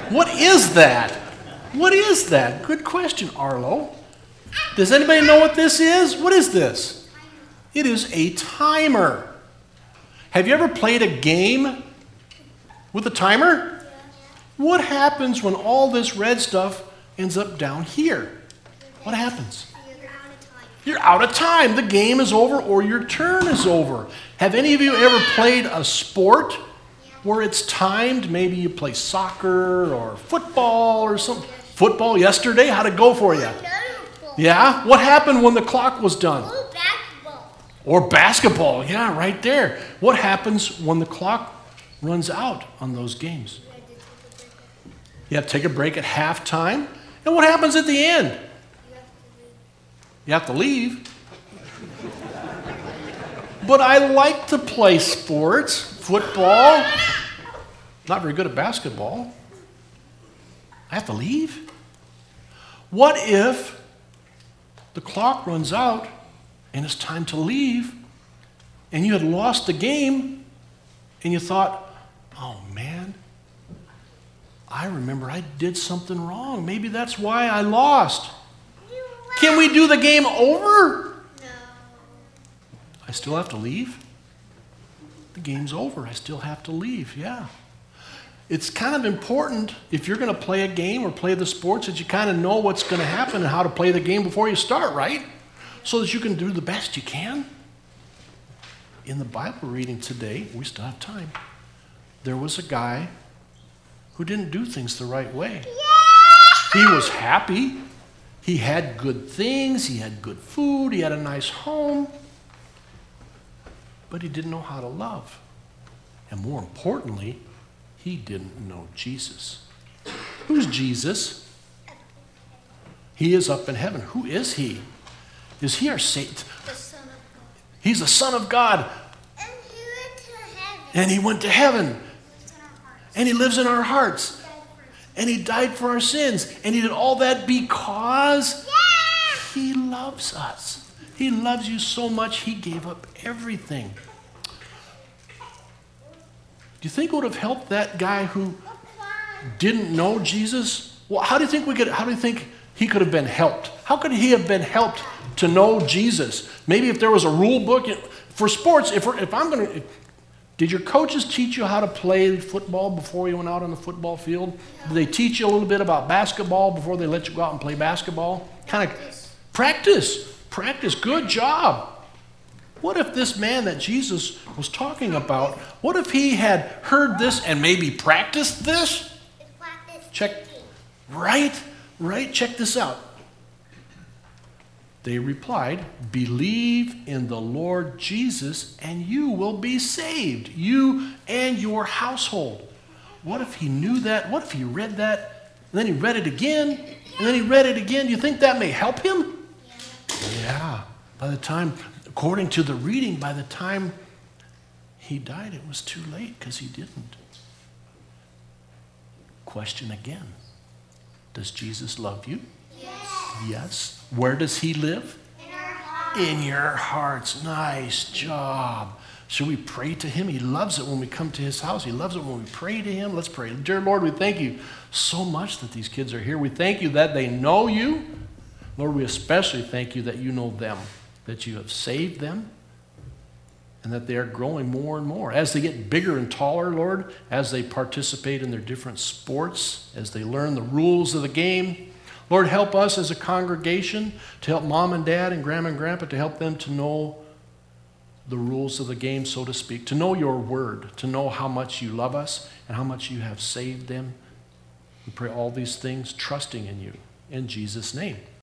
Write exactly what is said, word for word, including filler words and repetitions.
What is that? What is that? Good question, Arlo. Does anybody know what this is? What is this? It is a timer. Have you ever played a game with a timer? What happens when all this red stuff ends up down here? What happens? You're out of time. The game is over or your turn is over. Have any of you ever played a sport where it's timed? Maybe you play soccer or football or something. Football yesterday? How'd it go for you? Yeah? What happened when the clock was done? Oh, basketball. Or basketball. Yeah, right there. What happens when the clock runs out on those games? You have to take a break at halftime. And what happens at the end? You have to leave. But I like to play sports, football. Not very good at basketball. I have to leave. What if the clock runs out and it's time to leave and you had lost the game and you thought, oh man, I remember I did something wrong. Maybe that's why I lost. Can we do the game over? No. I still have to leave? The game's over. I still have to leave. Yeah. It's kind of important if you're going to play a game or play the sports that you kind of know what's going to happen and how to play the game before you start, right? So that you can do the best you can. In the Bible reading today, we still have time. There was a guy who didn't do things the right way. He was happy. He had good things. He had good food. He had a nice home. But he didn't know how to love. And more importantly, he didn't know Jesus. Who's Jesus? He is up in heaven. Who is he? Is he our Saint? The Son of God. He's the Son of God. And he went to heaven. And he went to heaven. Lives in our hearts. And he lives in our hearts. And he died for our sins. And he did all that because Yeah! he loves us. He loves you so much, he gave up everything. Do you think it would have helped that guy who didn't know Jesus? Well, how do you think we could, how do you think he could have been helped? How could he have been helped to know Jesus? Maybe if there was a rule book for sports, if, we're, if I'm going to, did your coaches teach you how to play football before you went out on the football field? Did they teach you a little bit about basketball before they let you go out and play basketball? Kind of practice, practice, good job. What if this man that Jesus was talking about, what if he had heard this and maybe practiced this? Check, right, right, check this out. They replied, believe in the Lord Jesus and you will be saved, you and your household. What if he knew that? What if he read that, and then he read it again, and then he read it again? Do you think that may help him? Yeah. By the time, according to the reading, by the time he died, it was too late because he didn't. Question again. Does Jesus love you? Yes. Yes. Where does he live? In our hearts. In your hearts. Nice job. Should we pray to him? He loves it when we come to his house. He loves it when we pray to him. Let's pray. Dear Lord, we thank you so much that these kids are here. We thank you that they know you. Lord, we especially thank you that you know them, that you have saved them, and that they are growing more and more. As they get bigger and taller, Lord, as they participate in their different sports, as they learn the rules of the game, Lord, help us as a congregation to help mom and dad and grandma and grandpa to help them to know the rules of the game, so to speak, to know your word, to know how much you love us and how much you have saved them. We pray all these things trusting in you. In Jesus' name.